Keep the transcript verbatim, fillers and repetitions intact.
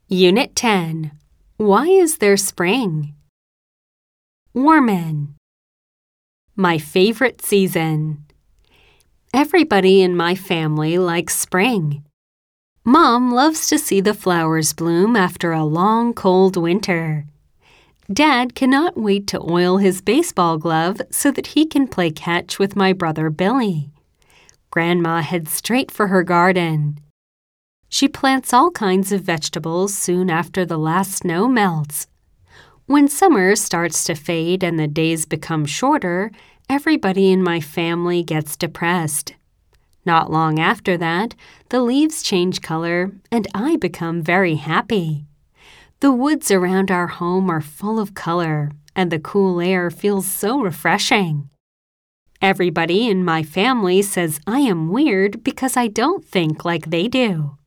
Unit ten. Why is there spring? Warmin. My favorite season. Everybody in my family likes spring. Mom loves to see the flowers bloom after a long, cold winter. Dad cannot wait to oil his baseball glove so that he can play catch with my brother Billy. Grandma heads straight for her garden. She plants all kinds of vegetables soon after the last snow melts. When summer starts to fade and the days become shorter, everybody in my family gets depressed. Not long after that, the leaves change color and I become very happy. The woods around our home are full of color and the cool air feels so refreshing. Everybody in my family says I am weird because I don't think like they do.